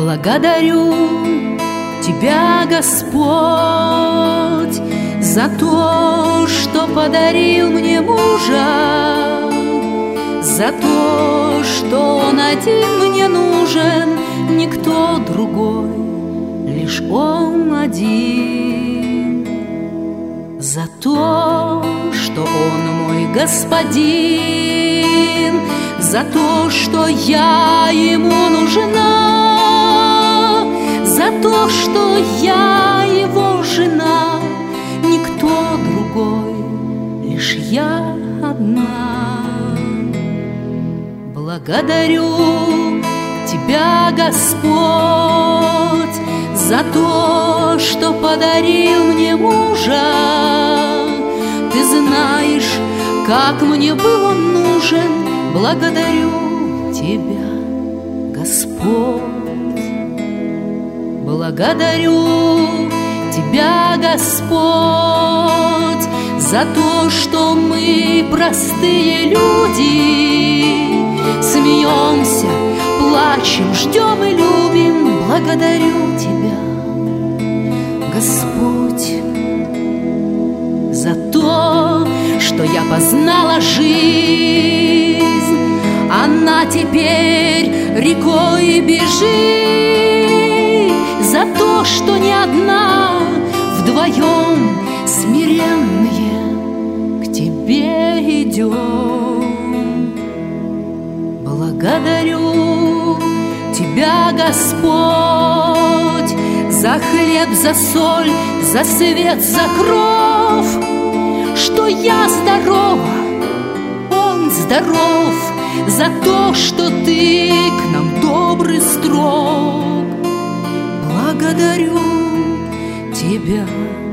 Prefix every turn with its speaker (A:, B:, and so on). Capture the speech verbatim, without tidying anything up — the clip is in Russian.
A: Благодарю Тебя, Господь, за то, что подарил мне мужа, за то, что он один мне нужен, никто другой, лишь он один. За то, что он мой господин, за то, что я ему нужна, за то, что я его жена, никто другой, лишь я одна. Благодарю Тебя, Господь, за то, что подарил мне мужа. Ты знаешь, как мне был он нужен. Благодарю Тебя, Господь. Благодарю Тебя, Господь, за то, что мы простые люди, смеемся, плачем, ждем и любим. Благодарю Тебя, Господь, за то, что я познала жизнь. Она теперь рекой бежит. За то, что не одна, вдвоем смиренные к Тебе идем. Благодарю Тебя, Господь, за хлеб, за соль, за свет, за кровь, что я здорова, он здоров, за то, что Ты к нам добрый, строг. Благодарю Тебя,